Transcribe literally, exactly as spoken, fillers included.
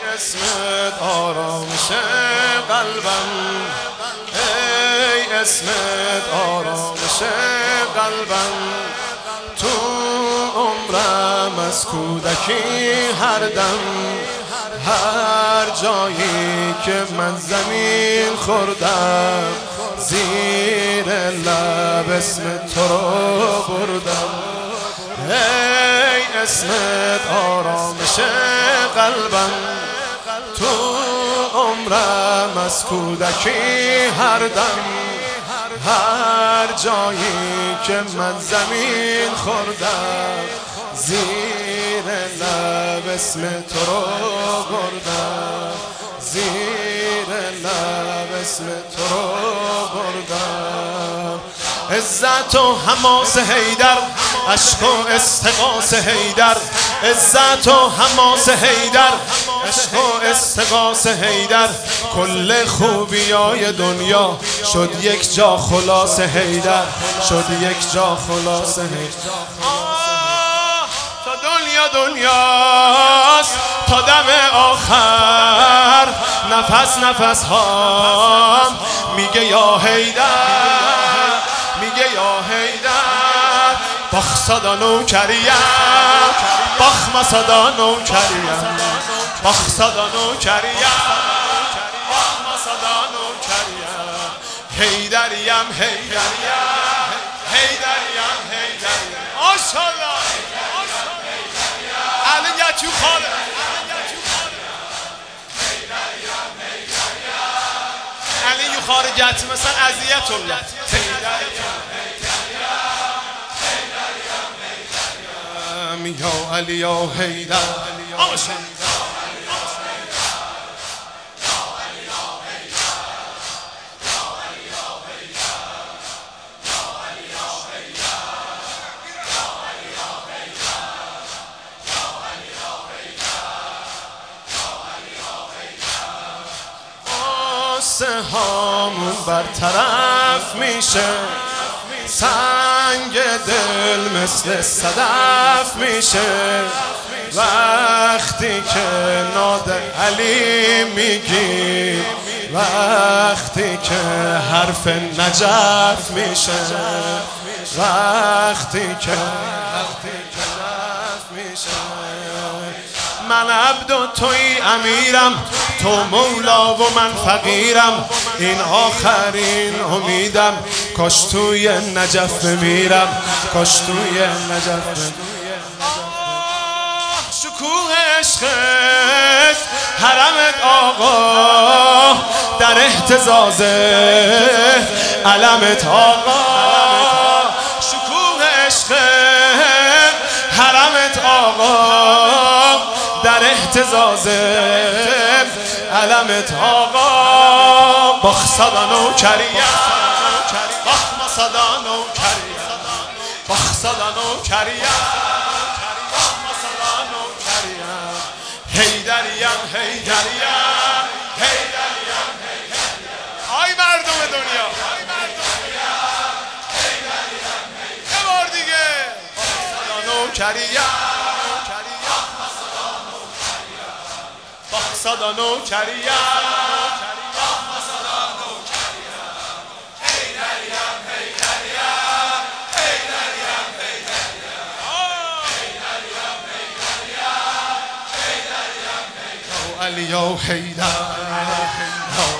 اسمت آرامش قلبم، ای اسمت آرامش قلبم. تو عمرم از کودکی هر دم، هر جایی که من زمین خوردم، زیر لب اسم تو رو بردم. ای اسمت آرامش قلبم، تو عمرم از کودکی هر دم، هر جایی که من زمین خوردم، زیر لب اسم تو رو بردم، زیر لب اسم تو رو بردم. عزت و حماس حیدر، عشق و استغاث حیدر، عزت و حماس حیدر، عشق و استغاث حیدر. کل خوبیای دنیا شد یک جا خلاص حیدر، شد یک جا خلاص حیدر. تا دنیا دنیاست تا دم آخر، نفس نفس هام میگه یا حیدر، میگه یا حیدر. باخ صدا نوکریم، باخ مسدا نوکریم، باخ صدا نوکریم، باخ مسدا نوکریم. حیدریم حیدریم حیدریم حیدریم. ماشاءالله الان یکی خاله الان یو خارجت مثلا اذیت الله. یا علی یا حیدر. هامون برطرف میشه، سنگ دل مثل صدف میشه. وقتی که ناد علی میگی، وقتی که حرف نجف میشه، وقتی که حرف نجف میشه. من عبد و توی امیرم، تو مولا و من فقیرم. این آخرین امیدم، کاش توی نجف بمیرم، کاش توی نجف بمیرم. شکوه عشقت حرمت آقا، در اهتزاز علمت آقا. شکوه عشقت حرمت آقا، در اهتزاز علمت آقا. باخ صدا نوکریم، باخ مسدا نوکریم، باخ صدا نوکریم، باخ مسدا نوکریم. حیدریم حیدریم حیدریم حیدریم. آی مردم دنیا، یه بار دیگه باخ صدا نوکریم، باخ صدا نوکریم، باخ صدا نوکریم. حیدریم حیدریم حیدریم حیدریم حیدریم حیدریم حیدریم. یا علی یا حیدر، یا